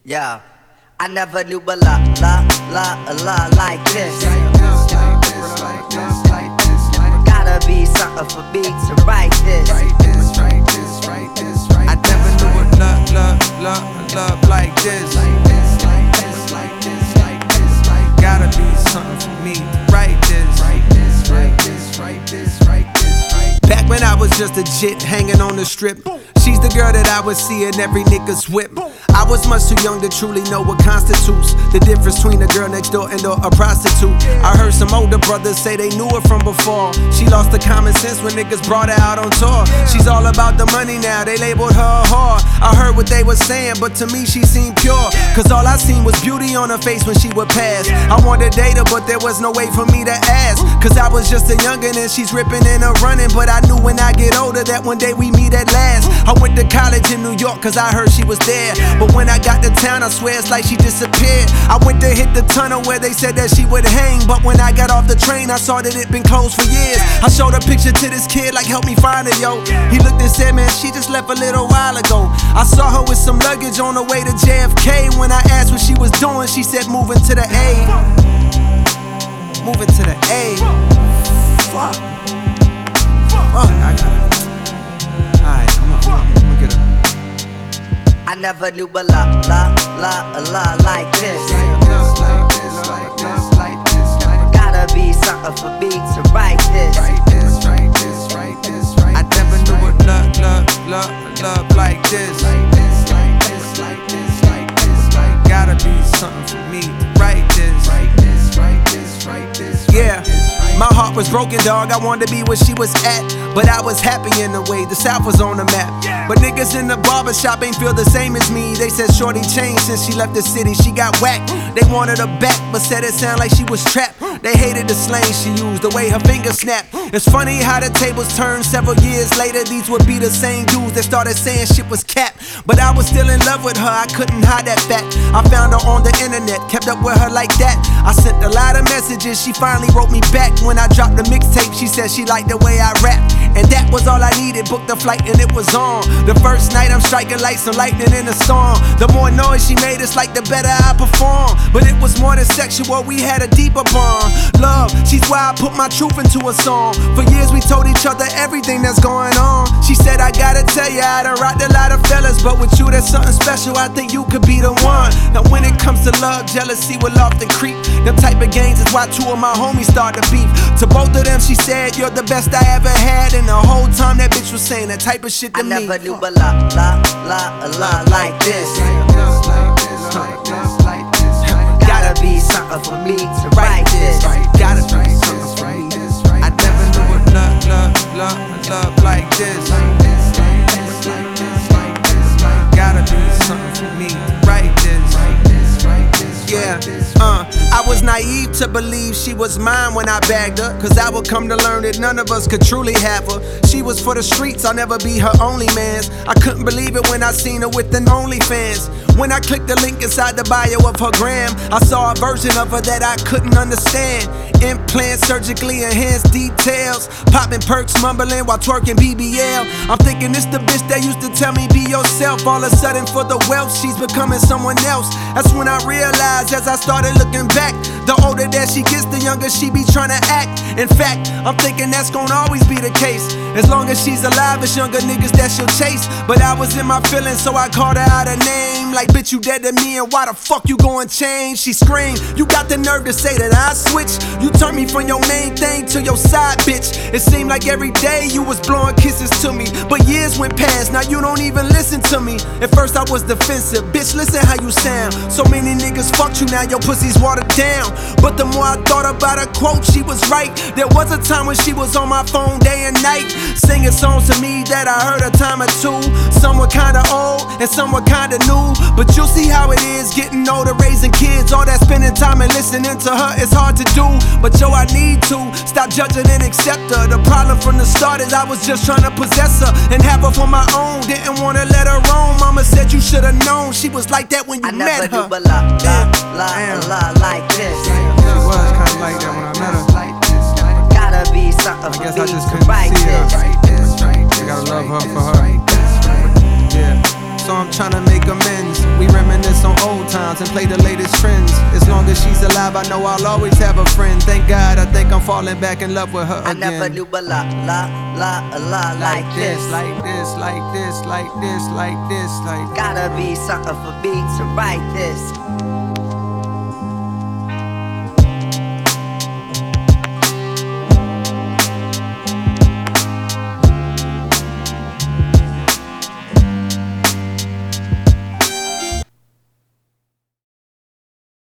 Yeah, I never knew a lot like this. Gotta be something for me to write this. I never knew a love like this. Gotta be something for me to write this. Back when I was just a jit hanging on the strip, she's the girl that I would see in every nigga's whip. I was much too young to truly know what constitutes the difference between a girl next door and a prostitute. I heard some older brothers say they knew her from before. She lost the common sense when niggas brought her out on tour. She's all about the money now, they labeled her a whore. I heard what they were saying, but to me she seemed pure, cause all I seen was beauty on her face when she would pass. I wanted to date her, but there was no way for me to ask, cause I was just a youngin' and she's ripping and a running. But I knew when I get older that one day we meet at last. I went to college in New York cause I heard she was there, but when I got to town I swear it's like she disappeared. I went to hit the tunnel where they said that she would hang, but when I got off the train I saw that it'd been closed for years. I showed a picture to this kid like help me find her, yo. He looked and said, man, she just left a little while ago. I saw her with some luggage on the way to JFK. When I asked what she was doing, she said moving to the A. Moving to the A. Fuck. I got it. Alright, come on, look at her. I never knew a lot like this. Gotta be something for me to write this. I never knew a love like this. Gotta be something for me to write this. Yeah, my heart was broken, dog. I wanted to be where she was at, but I was happy in a way. The South was on the map, but niggas in the barbershop ain't feel the same as me. They said shorty changed since she left the city. She got whacked. They wanted her back, but said it sounded like she was trapped. They hated the slang she used, the way her fingers snapped. It's funny how the tables turned. Several years later, these would be the same dudes that started saying shit was cap. But I was still in love with her, I couldn't hide that fact. I found her on the internet, kept up with her like that. I sent a lot of messages, she finally wrote me back. When I dropped the mixtape, she said she liked the way I rap, and that was all I needed. Booked the flight and it was on. The first night I'm striking like some lightning in a storm. The more noise she made, it's like the better I perform. But it was more than sexual, we had a deeper bond. Love, she's why I put my truth into a song. For years we told each other everything that's going on. She said I gotta tell ya, I done rocked a lot of fellas, but with you there's something special, I think you could be the one. Now when it comes to love, jealousy will often creep. Them type of games is why two of my homies started beef. To both of them she said, you're the best I ever had. And the whole time that bitch was saying that type of shit to me. I never knew a lot like this. Gotta be something for me to write this. Gotta be something for me. I never knew a love like this. Gotta be something for me to write this. Yeah, I was naive to believe she was mine when I bagged her, cause I would come to learn that none of us could truly have her. She was for the streets, I'll never be her only mans. I couldn't believe it when I seen her with an OnlyFans. When I clicked the link inside the bio of her gram, I saw a version of her that I couldn't understand. Implants, surgically enhanced details, popping perks, mumbling while twerking BBL. I'm thinking this the bitch that used to tell me be yourself. All of a sudden for the wealth, she's becoming someone else. That's when I realized as I started looking back, the older that she gets, the younger she be trying to act. In fact, I'm thinking that's gonna always be the case. As long as she's alive, it's younger niggas that she'll chase. But I was in my feelings, so I called her out her name. Like, bitch, you dead to me, and why the fuck you gon' change? She screamed, you got the nerve to say that I switched. You turned me from your main thing to your side, bitch. It seemed like every day you was blowing kisses to me, but years went past, now you don't even listen to me. At first I was defensive, bitch, listen how you sound. So many niggas fucked you, now your pussy's watered down. But the more I thought about her quote, she was right. There was a time when she was on my phone day and night, singing songs to me that I heard a time or two. Some were kinda old and some were kinda new, but you'll see how it is getting older, raising kids. All that spending time and listening to her is hard to do. But yo, I need to stop judging and accept her. The problem from the start is I was just trying to possess her and have her for my own. Didn't wanna let her roam. Mama said you should've known she was like that when you met her. I never knew a lot like this. She was kinda like that when I met her. Gotta be something I guess for I me just to couldn't write see her. this. I gotta love her for her. Yeah. So I'm tryna make amends. We reminisce on old sounds and play the latest trends. As long as she's alive, I know I'll always have a friend. Thank God, I think I'm falling back in love with her I again. never knew a la like this. Like this, like this, like this, like this, like this. Gotta be something for me to write this.